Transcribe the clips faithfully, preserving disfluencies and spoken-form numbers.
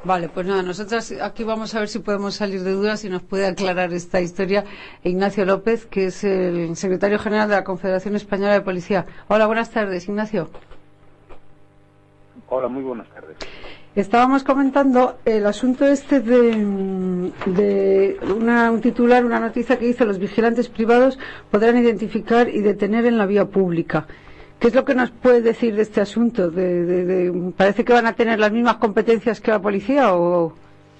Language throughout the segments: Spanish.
Vale, pues nada, nosotros aquí vamos a ver si podemos salir de dudas y nos puede aclarar esta historia Ignacio López, que es el secretario general de la Confederación Española de Policía. Hola, buenas tardes, Ignacio. Hola, muy buenas tardes. Estábamos comentando el asunto este de, de una, un titular, una noticia que dice: los vigilantes privados podrán identificar y detener en la vía pública. ¿Qué es lo que nos puede decir de este asunto? De, de, de, ¿Parece que van a tener las mismas competencias que la policía o...?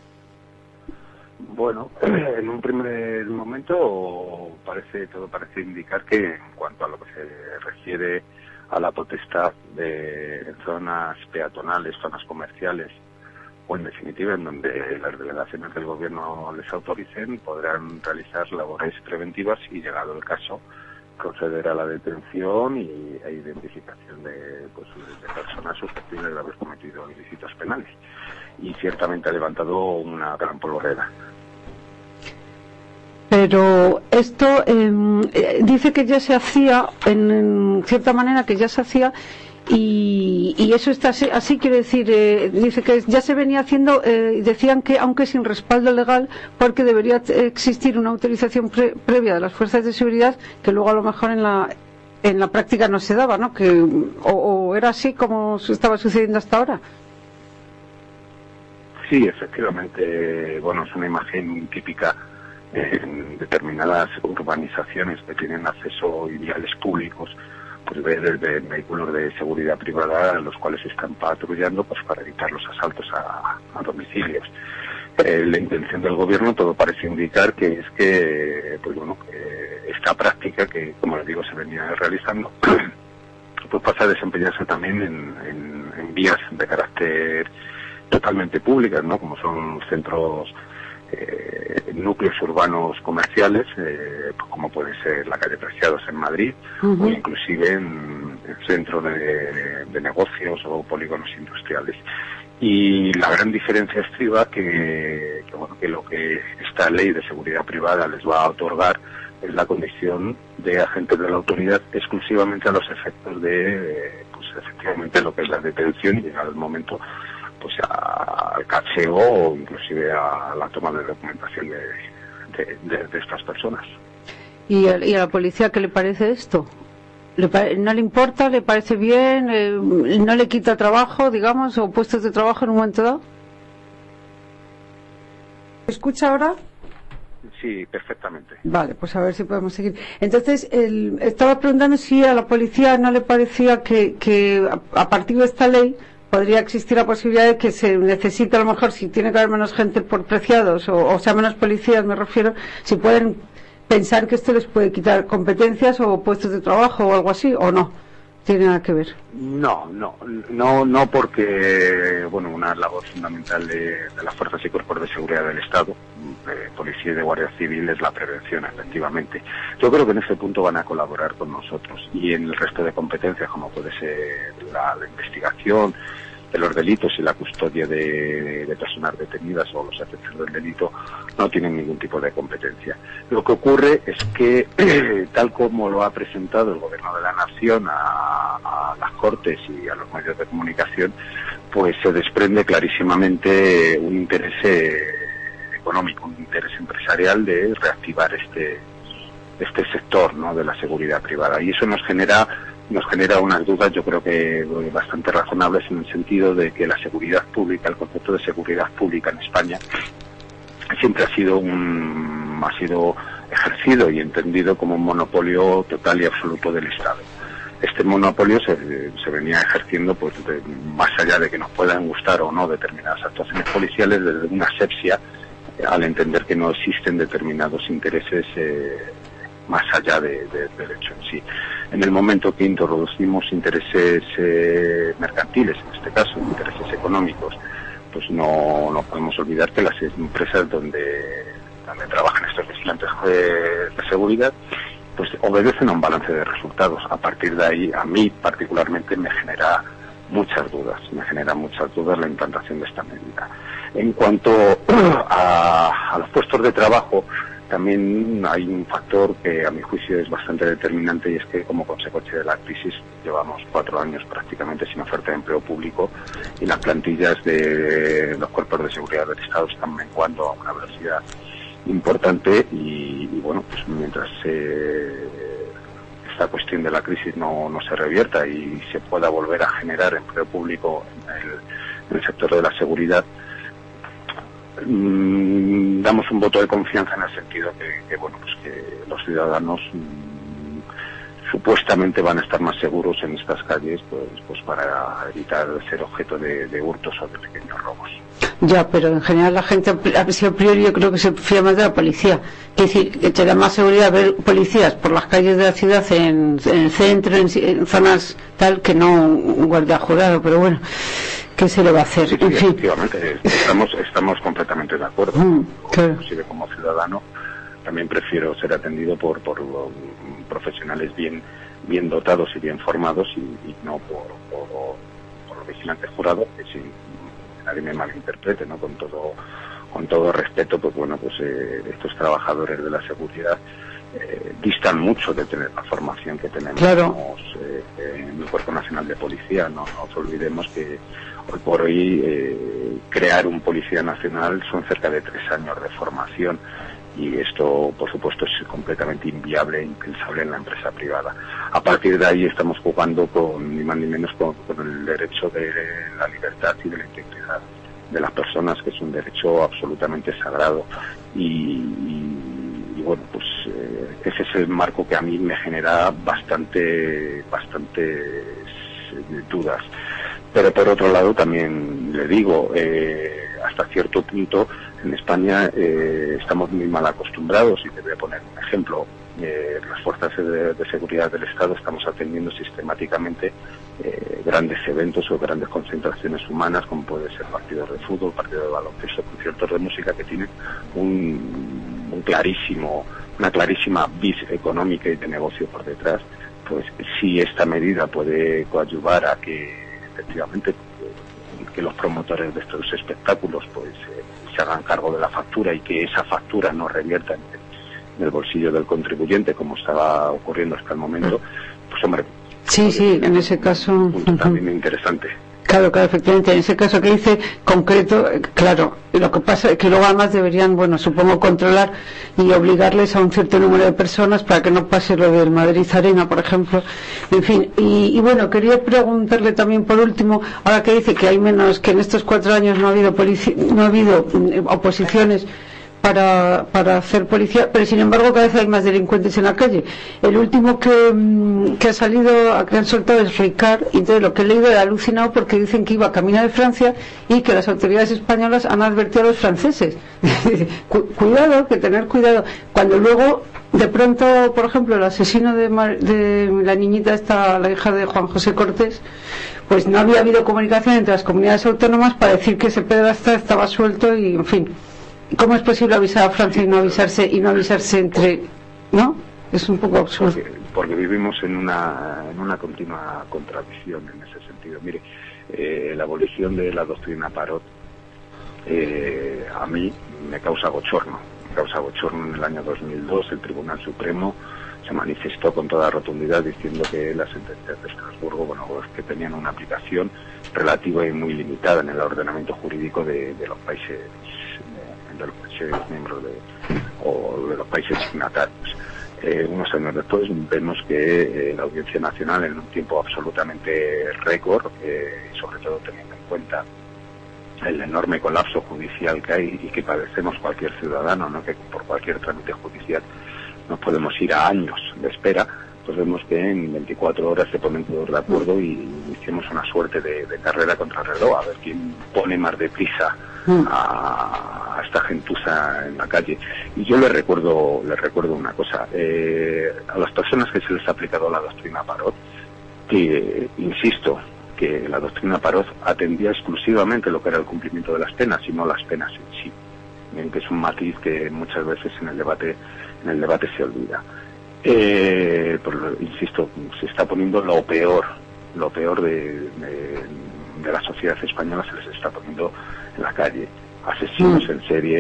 Bueno, en un primer momento parece todo parece indicar que en cuanto a lo que se refiere a la potestad de zonas peatonales, zonas comerciales, o en definitiva en donde las delegaciones del gobierno les autoricen, podrán realizar labores preventivas y, llegado el caso, proceder a la detención y a identificación de, pues, de personas susceptibles de haber cometido ilícitos penales. Y ciertamente ha levantado una gran polvoreda. Pero esto eh, dice que ya se hacía, en, en cierta manera que ya se hacía, y, y eso está así, así quiere decir, eh, dice que ya se venía haciendo, eh, decían que aunque sin respaldo legal, porque debería existir una autorización pre, previa de las fuerzas de seguridad, que luego a lo mejor en la en la práctica no se daba, ¿no? Que o, o era así como estaba sucediendo hasta ahora. Sí, efectivamente, bueno, es una imagen típica en determinadas urbanizaciones que tienen acceso y viales públicos, pues ver de vehículos de seguridad privada los cuales están patrullando pues para evitar los asaltos a, a domicilios. Eh, la intención del gobierno, todo parece indicar que es que, pues bueno, que esta práctica que, como les digo, se venía realizando, pues pasa a desempeñarse también en, en, en vías de carácter totalmente públicas, ¿no? Como son centros, eh, núcleos urbanos comerciales, eh, pues como puede ser la calle Preciados en Madrid, uh-huh. o inclusive en el centro de, de negocios o polígonos industriales. Y la gran diferencia estriba que, que, bueno, que lo que esta ley de seguridad privada les va a otorgar es la condición de agentes de la autoridad exclusivamente a los efectos de, pues efectivamente, lo que es la detención y, llegado el momento, pues al cacheo o inclusive a la toma de documentación de, de, de, de estas personas. ¿Y a, ¿Y a la policía qué le parece esto? ¿Le pare, ¿No le importa? ¿Le parece bien? Eh, ¿No le quita trabajo, digamos, o puestos de trabajo en un momento dado? ¿Me escucha ahora? Sí, perfectamente. Vale, pues a ver si podemos seguir. Entonces, el, estaba preguntando si a la policía no le parecía que, que a, a partir de esta ley podría existir la posibilidad de que se necesite, a lo mejor, si tiene que haber menos gente por Preciados, o, o sea, menos policías, me refiero, si pueden pensar que esto les puede quitar competencias o puestos de trabajo o algo así, o no, tiene nada que ver. No, no, no, no, porque, bueno, una labor fundamental de, de las fuerzas y cuerpos de seguridad del Estado, de policía y de guardia civil, es la prevención, efectivamente. Yo creo que en este punto van a colaborar con nosotros, y en el resto de competencias, como puede ser la, la investigación de los delitos y la custodia de, de personas detenidas o los efectos del delito, no tienen ningún tipo de competencia. Lo que ocurre es que, eh, tal como lo ha presentado el Gobierno de la Nación a, a las Cortes y a los medios de comunicación, pues se desprende clarísimamente un interés eh, económico, un interés empresarial de reactivar este este sector, ¿no?, de la seguridad privada, y eso nos genera nos genera unas dudas, yo creo que bastante razonables, en el sentido de que la seguridad pública, el concepto de seguridad pública en España, siempre ha sido un ha sido ejercido y entendido como un monopolio total y absoluto del Estado. Este monopolio se, se venía ejerciendo, pues, de, más allá de que nos puedan gustar o no determinadas actuaciones policiales, desde una asepsia, eh, al entender que no existen determinados intereses eh, más allá de, de, del hecho en sí. En el momento que introducimos intereses eh, mercantiles, en este caso intereses económicos, pues no, no podemos olvidar que las empresas donde, donde trabajan estos vigilantes de, de seguridad, pues obedecen a un balance de resultados. A partir de ahí, a mí particularmente me genera muchas dudas, me genera muchas dudas la implantación de esta medida. En cuanto a, a los puestos de trabajo, también hay un factor que a mi juicio es bastante determinante, y es que como consecuencia de la crisis llevamos cuatro años prácticamente sin oferta de empleo público, y las plantillas de los cuerpos de seguridad del Estado están menguando a una velocidad importante, y, y bueno, pues mientras eh, esta cuestión de la crisis no, no se revierta y se pueda volver a generar empleo público en el, en el sector de la seguridad, mmm, damos un voto de confianza en el sentido que, que bueno, pues que los ciudadanos mmm, supuestamente van a estar más seguros en estas calles, pues, pues para evitar ser objeto de, de hurtos o de pequeños robos. Ya, pero en general la gente, a priori, yo creo que se fía más de la policía. Es decir, que te da más seguridad ver policías por las calles de la ciudad, en, en el centro, en, en zonas tal, que no un guardia jurado, pero bueno, ¿qué se le va a hacer? Sí, sí, en fin. Efectivamente, estamos, estamos completamente de acuerdo. Mm, claro. Inclusive como ciudadano, también prefiero ser atendido por, por um, profesionales bien, bien dotados y bien formados, y, y no por, por, por los vigilantes jurados, que sí, nadie me malinterprete, ¿no? Con todo con todo respeto, pues bueno, pues eh, estos trabajadores de la seguridad eh, distan mucho de tener la formación que tenemos claro. eh, en el Cuerpo Nacional de Policía. No nos olvidemos que hoy por hoy eh, crear un policía nacional son cerca de tres años de formación, y esto, por supuesto, es completamente inviable e impensable en la empresa privada. A partir de ahí estamos jugando con, ni más ni menos, con, con el derecho de la libertad y de la integridad de las personas, que es un derecho absolutamente sagrado, y, y, y bueno, pues eh, ese es el marco que a mí me genera bastante, bastantes dudas. Pero por otro lado, también le digo, eh, hasta cierto punto, en España eh, estamos muy mal acostumbrados, y te voy a poner un ejemplo. Eh, las fuerzas de, de seguridad del Estado estamos atendiendo sistemáticamente eh, grandes eventos o grandes concentraciones humanas, como puede ser partidos de fútbol, partidos de baloncesto, conciertos de música, que tienen un, un clarísimo, una clarísima vis económica y de negocio por detrás. Pues si esta medida puede coadyuvar a que efectivamente que los promotores de estos espectáculos pues eh, se hagan cargo de la factura, y que esa factura no revierta en el, en el bolsillo del contribuyente, como estaba ocurriendo hasta el momento, pues hombre, sí, sí, en ese caso un punto también interesante. Claro, claro, efectivamente, en ese caso que dice concreto, claro, lo que pasa es que luego además deberían, bueno, supongo, controlar y obligarles a un cierto número de personas para que no pase lo del Madrid Arena, por ejemplo, en fin, y, y bueno, quería preguntarle también por último, ahora que dice que hay menos, que en estos cuatro años no ha habido polici- no ha habido eh, oposiciones para, para hacer policía, pero sin embargo cada vez hay más delincuentes en la calle. El último que, que ha salido, que han soltado, es Ricard, y entonces lo que he leído he alucinado, porque dicen que iba camino de Francia y que las autoridades españolas han advertido a los franceses. Cu- cuidado, que tener cuidado. Cuando luego, de pronto, por ejemplo, el asesino de, Mar- de la niñita esta, la hija de Juan José Cortés, pues no había habido comunicación entre las comunidades autónomas para decir que ese pederasta estaba suelto, y en fin. ¿Cómo es posible avisar a Francia y no avisarse y no avisarse entre, no? Es un poco absurdo. Porque, porque vivimos en una en una continua contradicción en ese sentido. Mire, eh, la abolición de la doctrina Parot eh, a mí me causa bochorno. Me causa bochorno. En el año dos mil dos el Tribunal Supremo se manifestó con toda rotundidad diciendo que las sentencias de Estrasburgo, bueno, pues que tenían una aplicación relativa y muy limitada en el ordenamiento jurídico de, de los países de los países miembros de, o de los países signatarios. Eh, unos años después vemos que eh, la Audiencia Nacional, en un tiempo absolutamente récord, eh, sobre todo teniendo en cuenta el enorme colapso judicial que hay y que padecemos cualquier ciudadano, ¿no? Que por cualquier trámite judicial nos podemos ir a años de espera, pues vemos que en veinticuatro horas se ponen todos de acuerdo y hicimos una suerte de, de carrera contra el reloj, a ver quién pone más deprisa a, a esta gentuza en la calle. Y yo le recuerdo le recuerdo una cosa, eh, a las personas que se les ha aplicado la doctrina Parot, que insisto que la doctrina Parot atendía exclusivamente lo que era el cumplimiento de las penas y no las penas en sí, bien que es un matiz que muchas veces en el debate en el debate se olvida. Eh, pero, insisto, se está poniendo lo peor, lo peor de, de, de la sociedad española, se les está poniendo en la calle. Asesinos mm. en serie,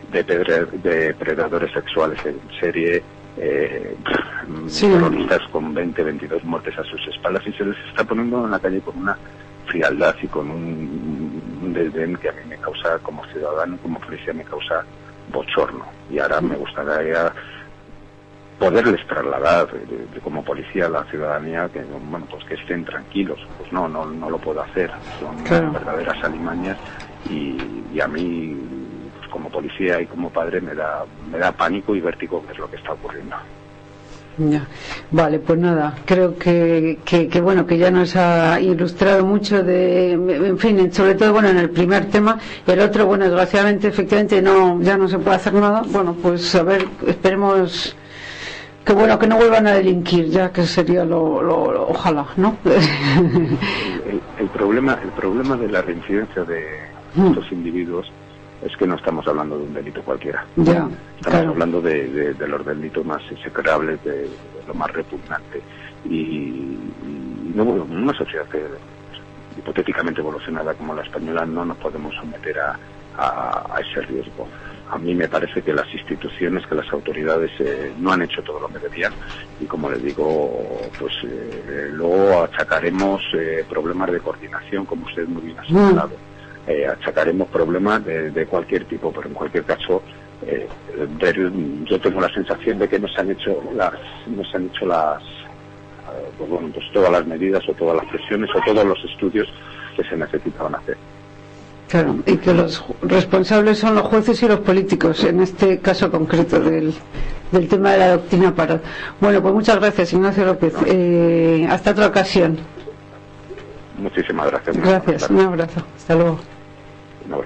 de, pedre, de depredadores sexuales en serie, eh, sí. terroristas con veinte, veintidós muertes a sus espaldas, y se les está poniendo en la calle con una frialdad y con un, un desdén que a mí me causa, como ciudadano, como policía, me causa bochorno. Y ahora me gustaría poderles trasladar de, de, como policía a la ciudadanía que, bueno, pues que estén tranquilos. Pues no, no, no lo puedo hacer. Son claro. verdaderas alimañas y, y a mí, pues como policía y como padre, me da, me da pánico y vértigo ver lo que está ocurriendo. Ya. Vale, pues nada, creo que, que, que bueno, que ya nos ha ilustrado mucho de, en fin, sobre todo bueno en el primer tema, y el otro, bueno, desgraciadamente, efectivamente no, ya no se puede hacer nada. Bueno, pues a ver, esperemos que bueno, que no vuelvan a delinquir, ya que sería lo, lo, lo ojalá, ¿no? el, el, el problema, el problema de la reincidencia de estos individuos es que no estamos hablando de un delito cualquiera. Ya, estamos claro. hablando de, de, de los delitos más execrables, de, de lo más repugnante. Y, y no, una sociedad que, hipotéticamente evolucionada como la española, no nos podemos someter a, a, a ese riesgo. A mí me parece que las instituciones, que las autoridades eh, no han hecho todo lo que debían, y como les digo, pues eh, luego achacaremos eh, problemas de coordinación, como usted muy bien ha señalado. Mm. Eh, achacaremos problemas de, de cualquier tipo, pero en cualquier caso eh, de, yo tengo la sensación de que no se han hecho las no se han hecho las eh, pues bueno, pues todas las medidas o todas las presiones o todos los estudios que se necesitaban hacer. Claro, y que los responsables son los jueces y los políticos en este caso concreto del, del tema de la doctrina Parot. Bueno, pues muchas gracias, Ignacio López. Eh, hasta otra ocasión. Muchísimas gracias. Gracias, un abrazo. Hasta luego.